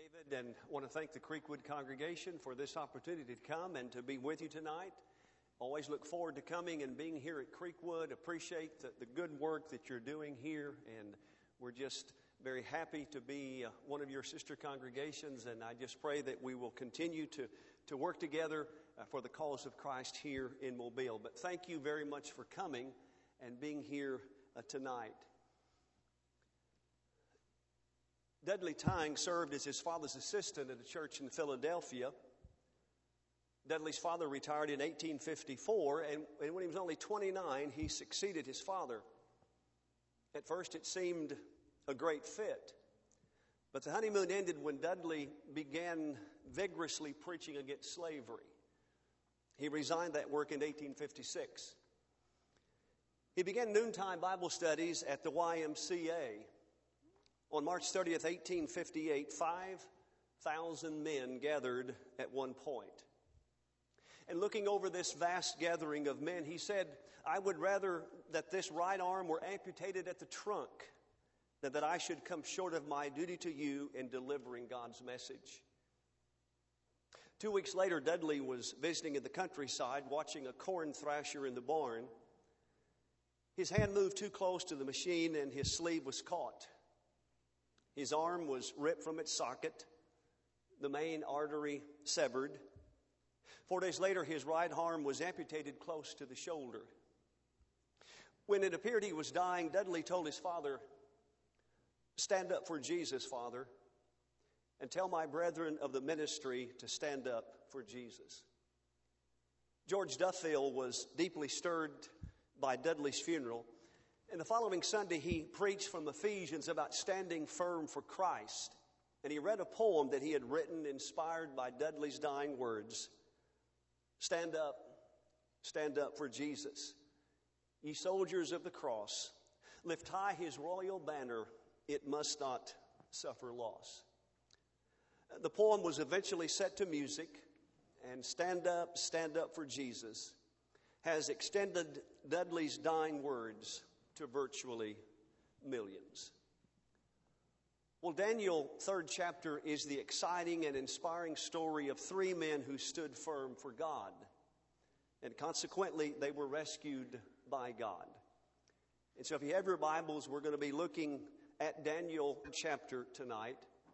David, and want to thank the Creekwood congregation for this opportunity to come and to be with you tonight. Always look forward to coming and being here at Creekwood. Appreciate the good work that you're doing here, and we're just very happy to be one of your sister congregations, and I just pray that we will continue to work together for the cause of Christ here in Mobile. But thank you very much for coming and being here tonight. Dudley Tyng served as his father's assistant at a church in Philadelphia. Dudley's father retired in 1854, and when he was only 29, he succeeded his father. At first, it seemed a great fit, but the honeymoon ended when Dudley began vigorously preaching against slavery. He resigned that work in 1856. He began noontime Bible studies at the YMCA. On March 30th, 1858, 5,000 men gathered at one point. And looking over this vast gathering of men, he said, "I would rather that this right arm were amputated at the trunk than that I should come short of my duty to you in delivering God's message." 2 weeks later, Dudley was visiting in the countryside, watching a corn thrasher in the barn. His hand moved too close to the machine and his sleeve was caught. His arm was ripped from its socket, the main artery severed. 4 days later, his right arm was amputated close to the shoulder. When it appeared he was dying, Dudley told his father, "Stand up for Jesus, Father, and tell my brethren of the ministry to stand up for Jesus." George Duffield was deeply stirred by Dudley's funeral. And the following Sunday, he preached from Ephesians about standing firm for Christ. And he read a poem that he had written inspired by Dudley's dying words. Stand up for Jesus. Ye soldiers of the cross, lift high his royal banner, it must not suffer loss. The poem was eventually set to music, and stand up for Jesus has extended Dudley's dying words to virtually millions. Well, Daniel, 3rd chapter, is the exciting and inspiring story of 3 men who stood firm for God. And consequently, they were rescued by God. And so if you have your Bibles, we're going to be looking at Daniel chapter tonight.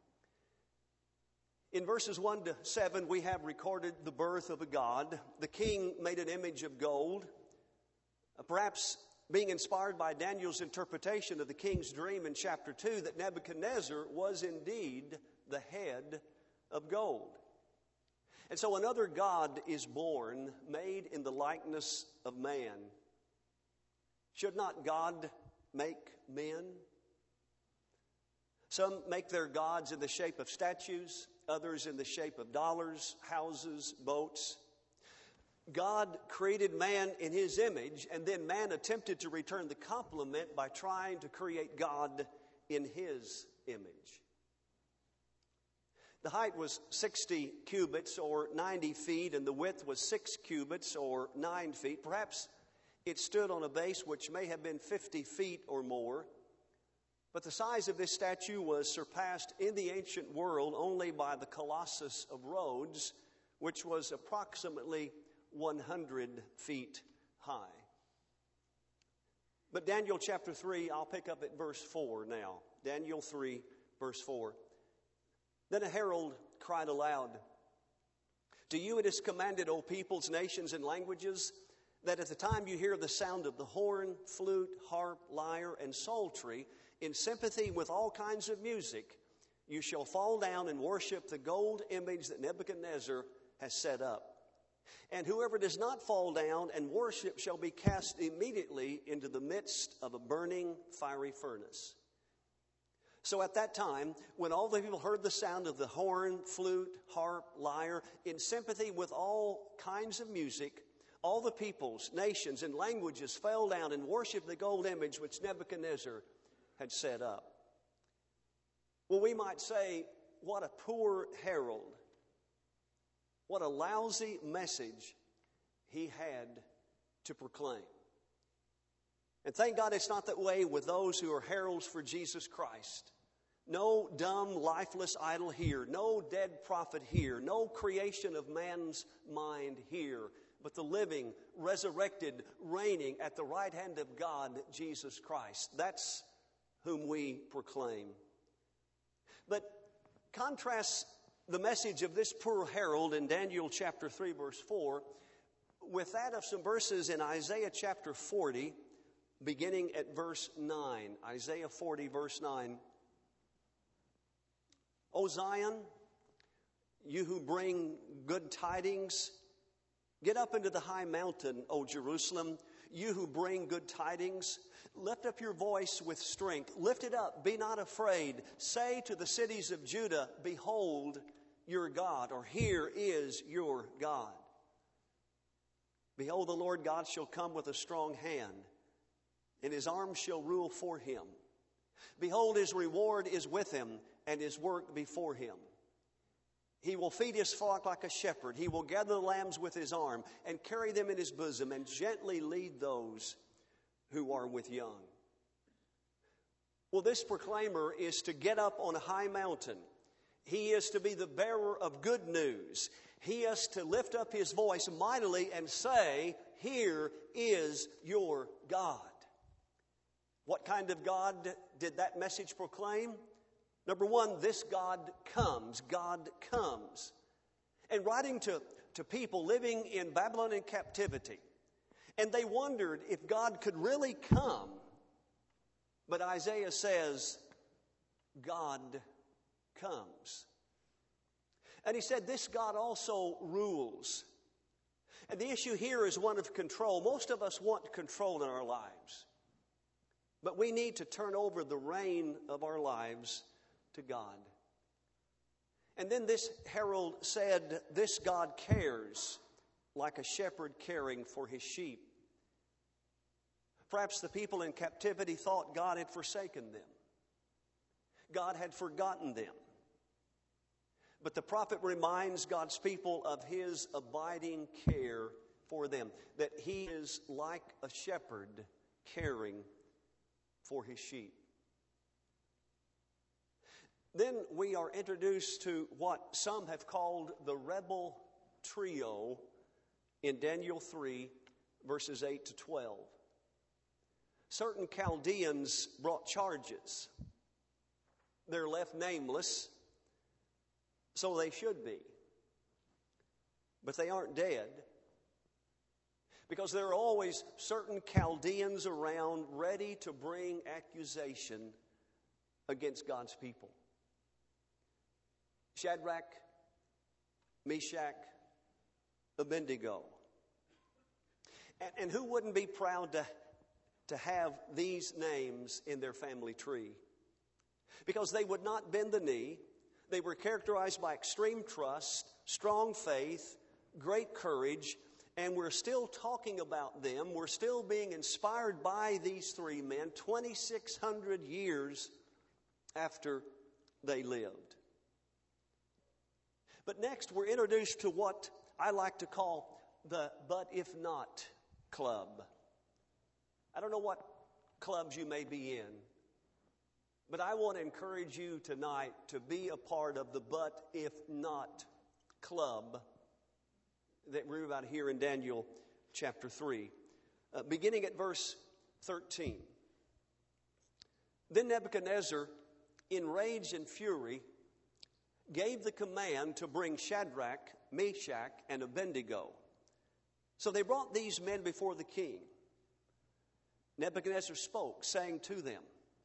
In verses 1 to 7, we have recorded the birth of a god. The king made an image of gold. Perhaps being inspired by Daniel's interpretation of the king's dream in chapter 2 that Nebuchadnezzar was indeed the head of gold. And so another god is born, made in the likeness of man. Should not God make men? Some make their gods in the shape of statues, others in the shape of dollars, houses, boats. God created man in his image, and then man attempted to return the compliment by trying to create God in his image. The height was 60 cubits or 90 feet, and the width was 6 cubits or 9 feet. Perhaps it stood on a base which may have been 50 feet or more. But the size of this statue was surpassed in the ancient world only by the Colossus of Rhodes, which was approximately 100 feet high. But Daniel chapter 3, I'll pick up at verse 4 now. Daniel 3, verse 4. Then a herald cried aloud, "To you it is commanded, O peoples, nations, and languages, that at the time you hear the sound of the horn, flute, harp, lyre, and psaltery, in sympathy with all kinds of music, you shall fall down and worship the gold image that Nebuchadnezzar has set up. And whoever does not fall down and worship shall be cast immediately into the midst of a burning fiery furnace." So at that time, when all the people heard the sound of the horn, flute, harp, lyre, in sympathy with all kinds of music, all the peoples, nations, and languages fell down and worshiped the gold image which Nebuchadnezzar had set up. Well, we might say, what a poor herald. What a lousy message he had to proclaim. And thank God it's not that way with those who are heralds for Jesus Christ. No dumb, lifeless idol here. No dead prophet here. No creation of man's mind here. But the living, resurrected, reigning at the right hand of God, Jesus Christ. That's whom we proclaim. But contrast the message of this poor herald in Daniel chapter 3, verse 4, with that of some verses in Isaiah chapter 40, beginning at verse 9. Isaiah 40, verse 9. O Zion, you who bring good tidings, get up into the high mountain, O Jerusalem, you who bring good tidings. Lift up your voice with strength. Lift it up. Be not afraid. Say to the cities of Judah, behold your God, or here is your God. Behold, the Lord God shall come with a strong hand, and his arm shall rule for him. Behold, his reward is with him, and his work before him. He will feed his flock like a shepherd. He will gather the lambs with his arm and carry them in his bosom and gently lead those who are with young. Well, this proclaimer is to get up on a high mountain. He is to be the bearer of good news. He is to lift up his voice mightily and say, here is your God. What kind of God did that message proclaim? Number one, this God comes. God comes. And writing to people living in Babylonian captivity, and they wondered if God could really come. But Isaiah says, God comes. And he said, this God also rules. And the issue here is one of control. Most of us want control in our lives. But we need to turn over the reign of our lives to God. And then this herald said, this God cares like a shepherd caring for his sheep. Perhaps the people in captivity thought God had forsaken them. God had forgotten them. But the prophet reminds God's people of his abiding care for them, that he is like a shepherd caring for his sheep. Then we are introduced to what some have called the rebel trio in Daniel 3, verses 8 to 12. Certain Chaldeans brought charges. They're left nameless, so they should be. But they aren't dead, because there are always certain Chaldeans around ready to bring accusation against God's people. Shadrach, Meshach, Abednego. And who wouldn't be proud to have these names in their family tree? Because they would not bend the knee. They were characterized by extreme trust, strong faith, great courage, and we're still talking about them. We're still being inspired by these three men 2,600 years after they lived. But next, we're introduced to what I like to call the but if not club. I don't know what clubs you may be in, but I want to encourage you tonight to be a part of the but if not club that we read about here in Daniel chapter 3, beginning at verse 13. Then Nebuchadnezzar, in rage and fury, gave the command to bring Shadrach, Meshach, and Abednego. So they brought these men before the king. Nebuchadnezzar spoke, saying to them,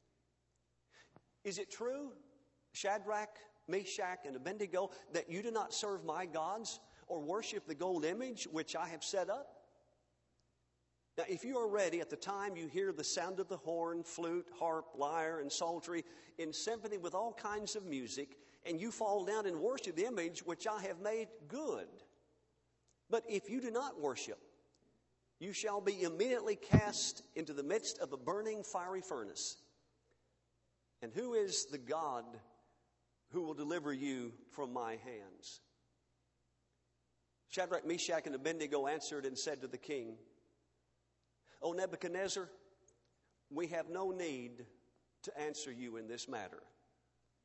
is it true, Shadrach, Meshach, and Abednego, that you do not serve my gods or worship the gold image which I have set up? Now, if you are ready at the time you hear the sound of the horn, flute, harp, lyre, and psaltery in symphony with all kinds of music, and you fall down and worship the image which I have made, good. But if you do not worship, you shall be immediately cast into the midst of a burning fiery furnace. And who is the God who will deliver you from my hands? Shadrach, Meshach, and Abednego answered and said to the king, O Nebuchadnezzar, we have no need to answer you in this matter.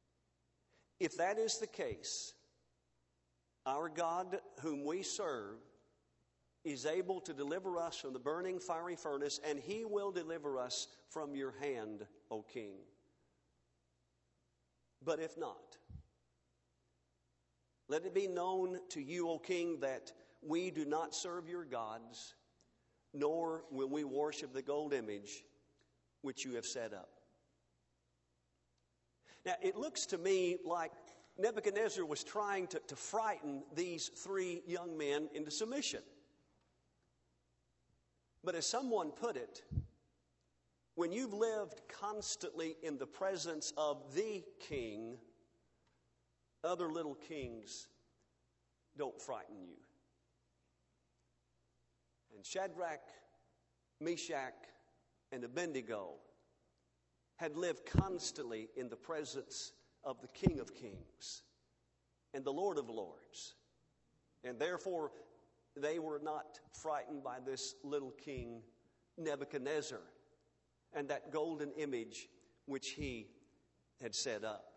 If that is the case, our God whom we serve is able to deliver us from the burning fiery furnace, and He will deliver us from your hand, O King. But if not, let it be known to you, O King, that we do not serve your gods, nor will we worship the gold image which you have set up. Now, it looks to me like Nebuchadnezzar was trying to frighten these three young men into submission. But as someone put it, when you've lived constantly in the presence of the king, other little kings don't frighten you. And Shadrach, Meshach, and Abednego had lived constantly in the presence of the King of Kings and the Lord of Lords. And therefore, they were not frightened by this little king Nebuchadnezzar and that golden image which he had set up.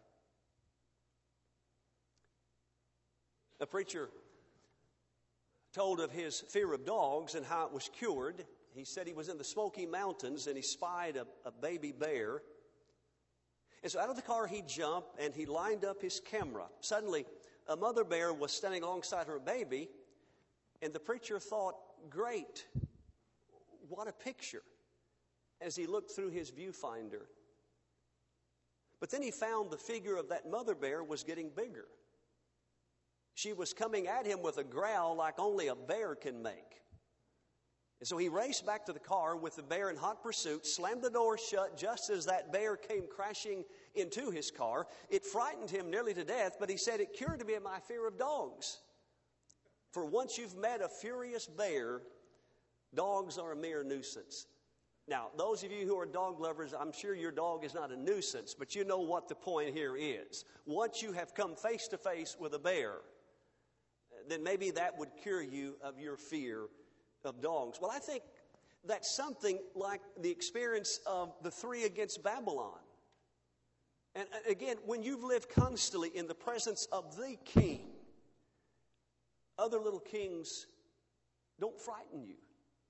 A preacher told of his fear of dogs and how it was cured. He said he was in the Smoky Mountains and he spied a baby bear. And so out of the car he jumped and he lined up his camera. Suddenly, a mother bear was standing alongside her baby, and the preacher thought, great, what a picture, as he looked through his viewfinder. But then he found the figure of that mother bear was getting bigger. She was coming at him with a growl like only a bear can make. And so he raced back to the car with the bear in hot pursuit, slammed the door shut just as that bear came crashing into his car. It frightened him nearly to death, but he said, it cured me of my fear of dogs. For once you've met a furious bear, dogs are a mere nuisance. Now, those of you who are dog lovers, I'm sure your dog is not a nuisance, but you know what the point here is. Once you have come face to face with a bear, then maybe that would cure you of your fear of dogs. Well, I think that's something like the experience of the three against Babylon. And again, when you've lived constantly in the presence of the king, other little kings don't frighten you.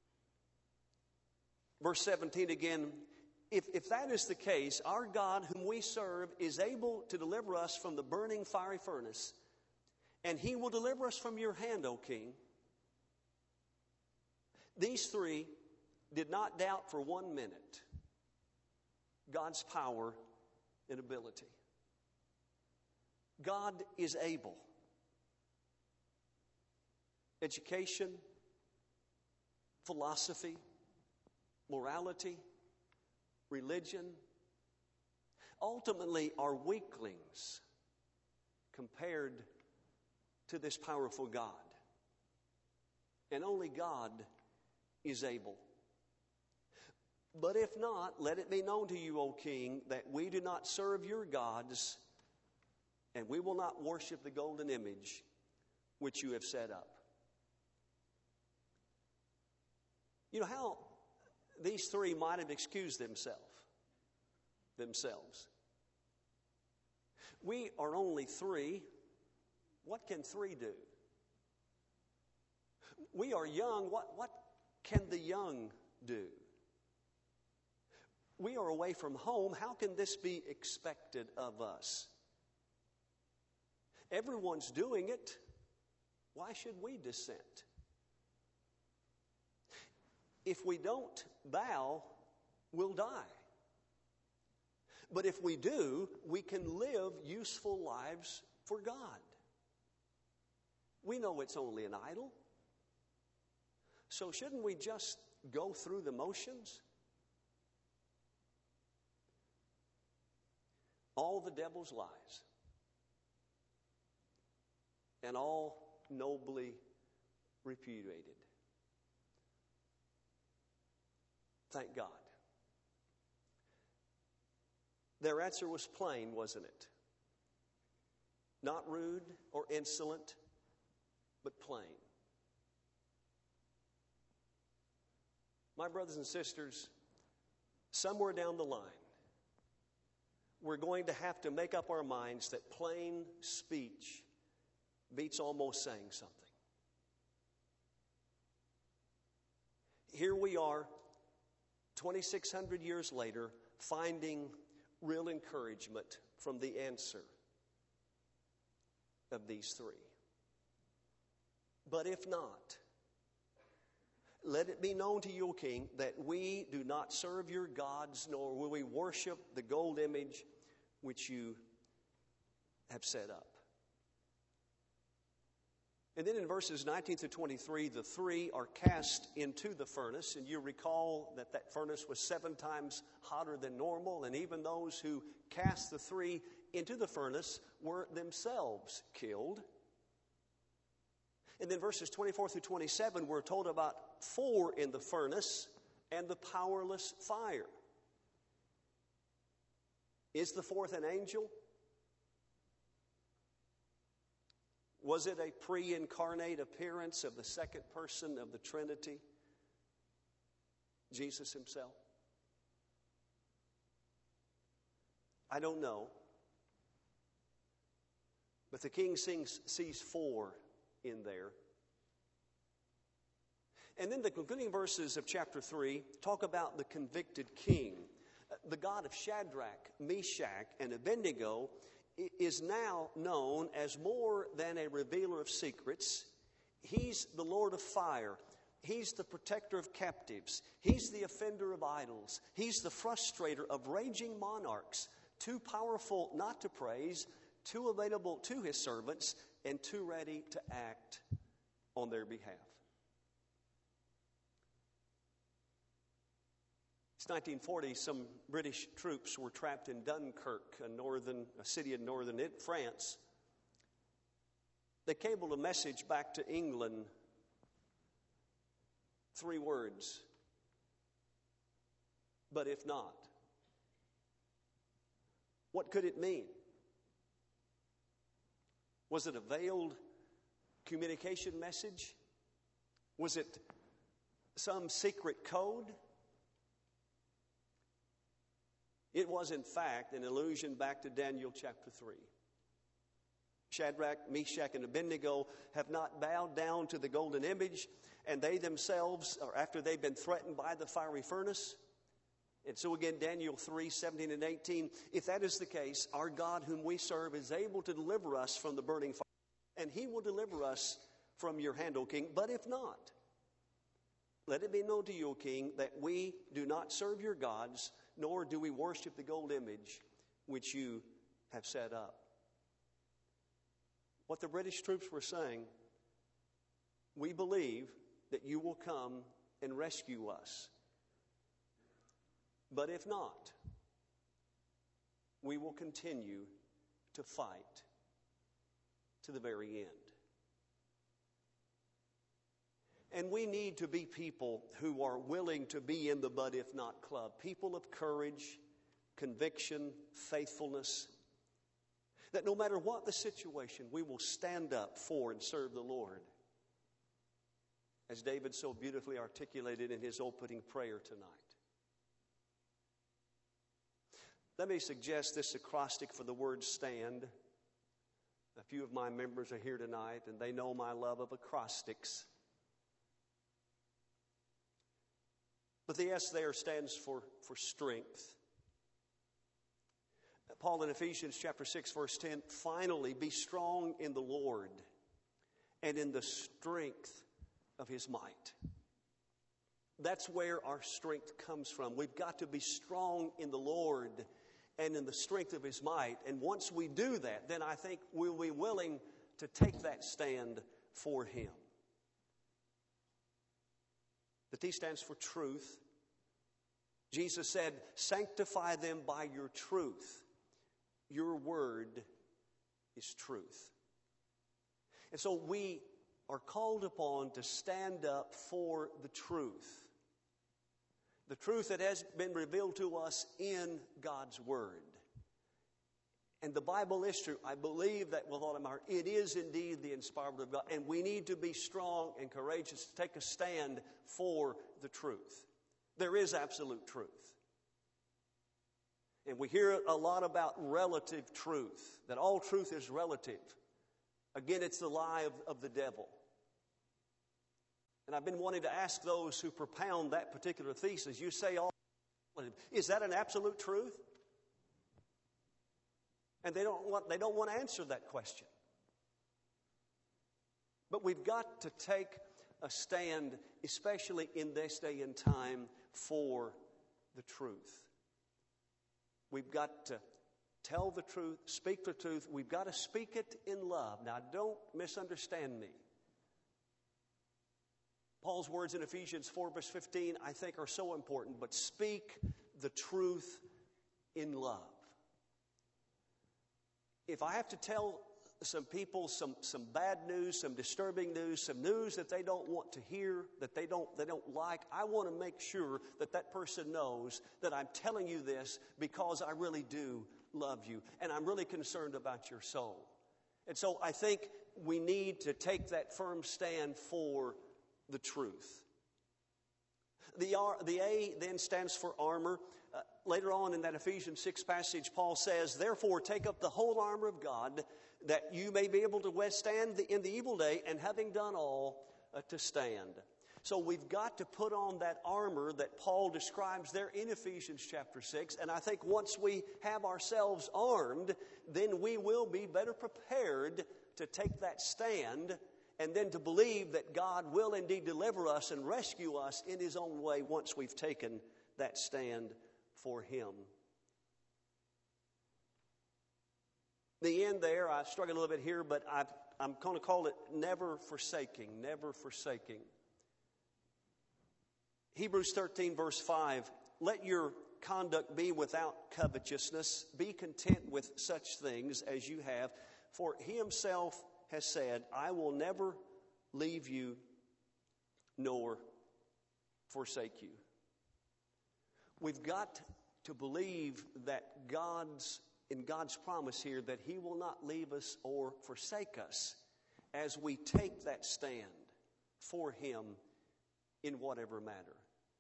Verse 17 again, if that is the case, our God whom we serve is able to deliver us from the burning fiery furnace, and He will deliver us from your hand, O King. These three did not doubt for 1 minute God's power and ability. God is able. Education, philosophy, morality, religion, ultimately are weaklings compared to this powerful God. And only God is able. But if not, let it be known to you, O King, that we do not serve your gods, and we will not worship the golden image which you have set up. You know how these three might have excused themselves. We are only three. What can three do? We are young. What can the young do? We are away from home. How can this be expected of us? Everyone's doing it. Why should we dissent? If we don't bow, we'll die. But if we do, we can live useful lives for God. We know it's only an idol. So shouldn't we just go through the motions? All the devil's lies, and all nobly repudiated. Thank God. Their answer was plain, wasn't it? Not rude or insolent, but plain. My brothers and sisters, somewhere down the line, we're going to have to make up our minds that plain speech beats almost saying something. Here we are, 2,600 years later, finding real encouragement from the answer of these three. But if not, let it be known to you, O King, that we do not serve your gods, nor will we worship the gold image which you have set up. And then in verses 19 to 23, the three are cast into the furnace. And you recall that that furnace was 7 times hotter than normal. And even those who cast the three into the furnace were themselves killed. And then verses 24 through 27, we're told about 4 in the furnace and the powerless fire. Is the 4th an angel? Was it a pre-incarnate appearance of the second person of the Trinity, Jesus himself? I don't know. But the king sees 4 in there. And then the concluding verses of chapter 3 talk about the convicted king. The God of Shadrach, Meshach, and Abednego is now known as more than a revealer of secrets. He's the Lord of fire. He's the protector of captives. He's the offender of idols. He's the frustrator of raging monarchs, too powerful not to praise, too available to his servants, and too ready to act on their behalf. It's 1940, some British troops were trapped in Dunkirk, a city in northern France. They cabled a message back to England, 3 words, but if not. What could it mean? Was it a veiled communication message? Was it some secret code? It was, in fact, an allusion back to Daniel chapter 3. Shadrach, Meshach, and Abednego have not bowed down to the golden image, and they themselves, or after they've been threatened by the fiery furnace. And so again, Daniel 3, 17 and 18, if that is the case, our God whom we serve is able to deliver us from the burning fire, and he will deliver us from your hand, O king. But if not, let it be known to you, O king, that we do not serve your gods, nor do we worship the gold image which you have set up. What the British troops were saying, we believe that you will come and rescue us. But if not, we will continue to fight to the very end. And we need to be people who are willing to be in the but if not club. People of courage, conviction, faithfulness. That no matter what the situation, we will stand up for and serve the Lord. As David so beautifully articulated in his opening prayer tonight. Let me suggest this acrostic for the word stand. A few of my members are here tonight, and they know my love of acrostics. But the S there stands for strength. Paul in Ephesians chapter 6, verse 10, finally be strong in the Lord and in the strength of his might. That's where our strength comes from. We've got to be strong in the Lord and in the strength of his might. And once we do that, then I think we'll be willing to take that stand for him. The T stands for truth. Jesus said, sanctify them by your truth. Your word is truth. And so we are called upon to stand up for the truth. The truth that has been revealed to us in God's word. And the Bible is true. I believe that with all of my heart. It is indeed the inspired word of God. And we need to be strong and courageous to take a stand for the truth. There is absolute truth. And we hear a lot about relative truth, that all truth is relative. Again, it's the lie of the devil. And I've been wanting to ask those who propound that particular thesis, you say all relative. Is that an absolute truth? And they don't want to answer that question. But we've got to take a stand, especially in this day and time, for the truth. We've got to tell the truth, speak the truth. We've got to speak it in love. Now, don't misunderstand me. Paul's words in Ephesians 4, verse 15, I think are so important. But speak the truth in love. If I have to tell some people some bad news, some disturbing news, some news that they don't want to hear, that they don't like, I want to make sure that that person knows that I'm telling you this because I really do love you and I'm really concerned about your soul. And so I think we need to take that firm stand for the truth. The A then stands for armor. Later on in that Ephesians 6 passage, Paul says, therefore take up the whole armor of God, that you may be able to withstand in the evil day, and having done all, to stand. So we've got to put on that armor that Paul describes there in Ephesians chapter 6. And I think once we have ourselves armed, then we will be better prepared to take that stand, and then to believe that God will indeed deliver us and rescue us in His own way once we've taken that stand for Him. The end there, I struggle a little bit here, but I'm going to call it never forsaking, never forsaking. Hebrews 13, verse 5, let your conduct be without covetousness. Be content with such things as you have. For He Himself has said, I will never leave you nor forsake you. We've got to believe that in God's promise here, that He will not leave us or forsake us as we take that stand for Him in whatever matter.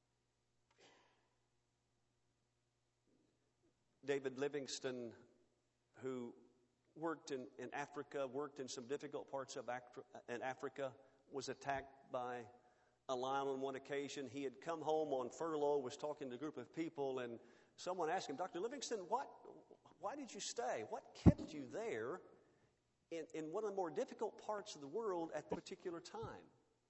David Livingstone, who worked in Africa, worked in some difficult parts of Africa, was attacked by a lion on one occasion. He had come home on furlough, was talking to a group of people, and someone asked him, Dr. Livingstone, why did you stay? What kept you there in one of the more difficult parts of the world at the particular time?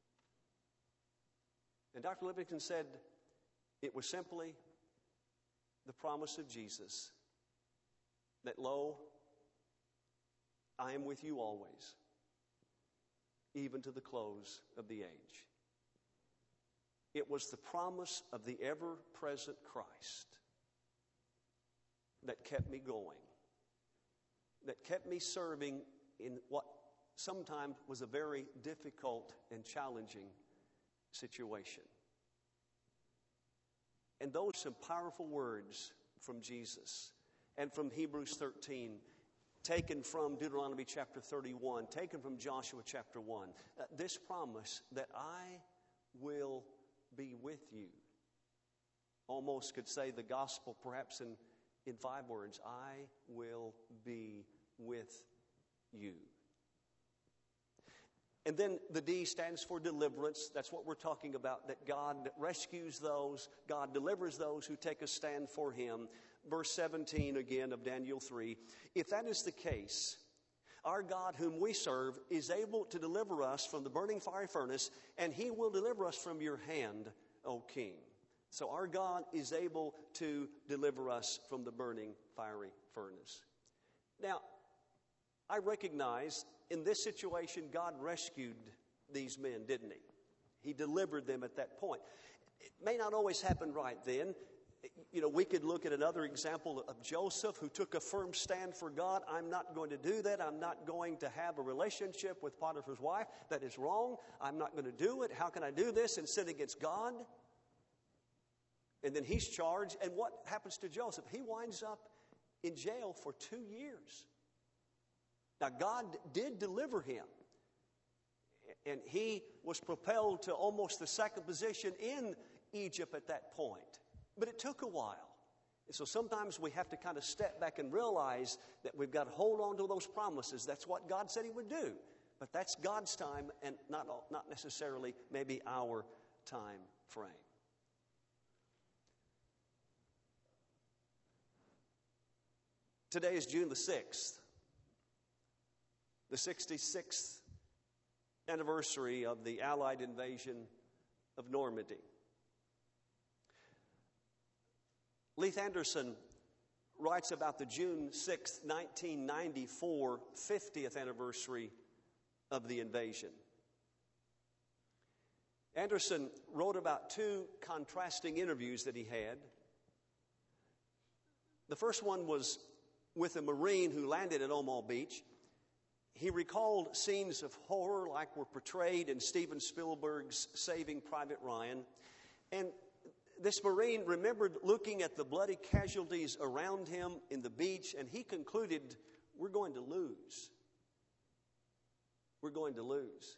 And Dr. Livingstone said, it was simply the promise of Jesus that, lo, I am with you always, even to the close of the age. It was the promise of the ever-present Christ that kept me going, that kept me serving in what sometimes was a very difficult and challenging situation. And those are some powerful words from Jesus and from Hebrews 13, taken from Deuteronomy chapter 31, taken from Joshua chapter 1. This promise that I will be with you. Almost could say the gospel perhaps in 5 words. I will be with you. And then the D stands for deliverance. That's what we're talking about, that God rescues those, God delivers those who take a stand for Him. Verse 17 again of Daniel 3. If that is the case, our God whom we serve is able to deliver us from the burning fiery furnace, and He will deliver us from your hand, O King. So our God is able to deliver us from the burning fiery furnace. Now, I recognize in this situation, God rescued these men, didn't He? He delivered them at that point. It may not always happen right then. You know, we could look at another example of Joseph, who took a firm stand for God. I'm not going to do that. I'm not going to have a relationship with Potiphar's wife. That is wrong. I'm not going to do it. How can I do this and sin against God? And then he's charged. And what happens to Joseph? He winds up in jail for 2 years. Now, God did deliver him, and he was propelled to almost the second position in Egypt at that point. But it took a while. And so sometimes we have to kind of step back and realize that we've got to hold on to those promises. That's what God said He would do. But that's God's time and not necessarily maybe our time frame. Today is June the 6th, the 66th anniversary of the Allied invasion of Normandy. Leith Anderson writes about the June 6, 1994, 50th anniversary of the invasion. Anderson wrote about two contrasting interviews that he had. The first one was with a Marine who landed at Omaha Beach. He recalled scenes of horror like were portrayed in Steven Spielberg's Saving Private Ryan. And this Marine remembered looking at the bloody casualties around him in the beach, and he concluded, we're going to lose. We're going to lose.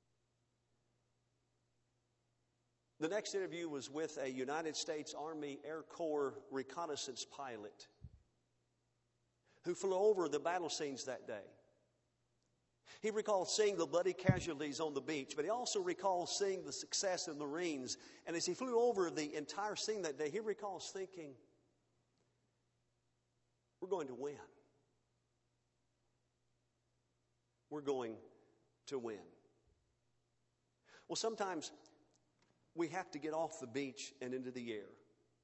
The next interview was with a United States Army Air Corps reconnaissance pilot who flew over the battle scenes that day. He recalled seeing the bloody casualties on the beach, but he also recalled seeing the success of the Marines. And as he flew over the entire scene that day, he recalls thinking, we're going to win. We're going to win. Well, sometimes we have to get off the beach and into the air.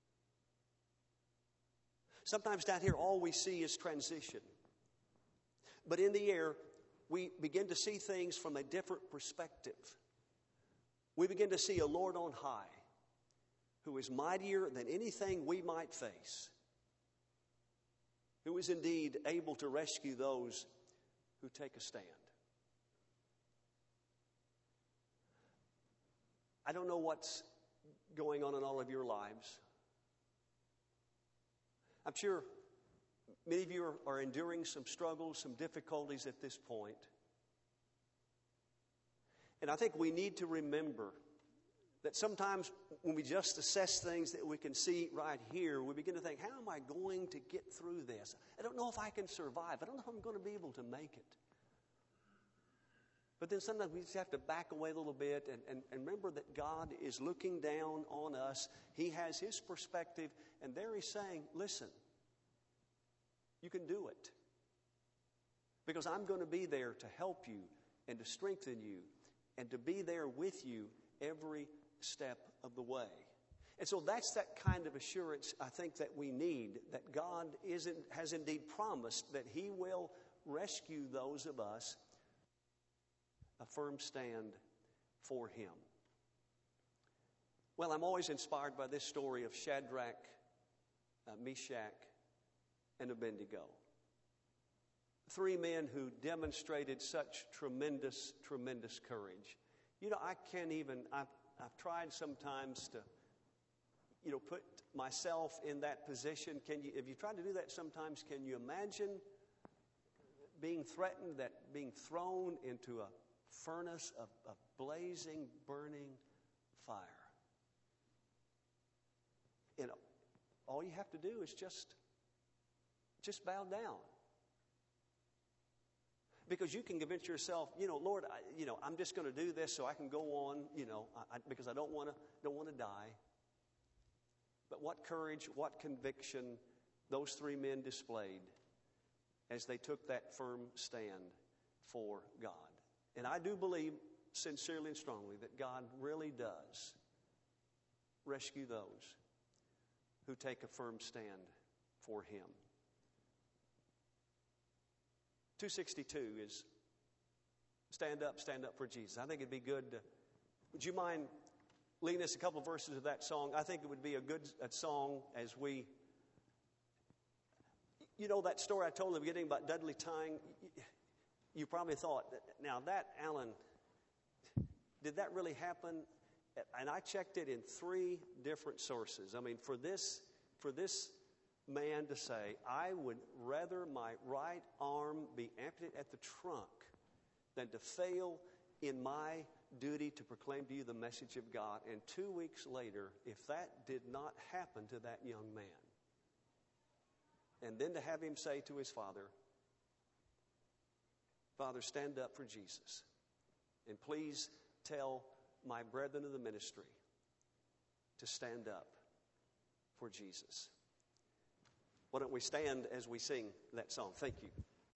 Sometimes down here all we see is transition. But in the air, we begin to see things from a different perspective. We begin to see a Lord on high who is mightier than anything we might face, who is indeed able to rescue those who take a stand. I don't know what's going on in all of your lives. I'm sure many of you are enduring some struggles, some difficulties at this point. And I think we need to remember that sometimes when we just assess things that we can see right here, we begin to think, how am I going to get through this? I don't know if I can survive. I don't know if I'm going to be able to make it. But then sometimes we just have to back away a little bit and remember that God is looking down on us. He has His perspective, and there He's saying, listen, you can do it. Because I'm going to be there to help you and to strengthen you and to be there with you every step of the way. And so that's that kind of assurance I think that we need, that God has indeed promised that He will rescue those of us a firm stand for Him. Well, I'm always inspired by this story of Shadrach, Meshach, and Abednego. Three men who demonstrated such tremendous, tremendous courage. You know, I've tried sometimes to, put myself in that position. If you try to do that sometimes, can you imagine being threatened, being thrown into a furnace of blazing, burning fire? And all you have to do is just bow down. Because you can convince yourself, Lord, I'm just going to do this so I can go on, because I don't want to die. But what courage, what conviction those three men displayed as they took that firm stand for God. And I do believe sincerely and strongly that God really does rescue those who take a firm stand for Him. 262 is stand up for Jesus. I think it'd be good would you mind leading us a couple of verses of that song? I think it would be a good song as we, that story I told in the beginning about Dudley Tying. You probably thought, now that, Alan, did that really happen? And I checked it in 3 different sources. I mean, for this man to say, I would rather my right arm be amputated at the trunk than to fail in my duty to proclaim to you the message of God. And 2 weeks later, if that did not happen to that young man, And then to have him say to his father, Father, stand up for Jesus. And please tell my brethren of the ministry to stand up for Jesus. Why don't we stand as we sing that song? Thank you.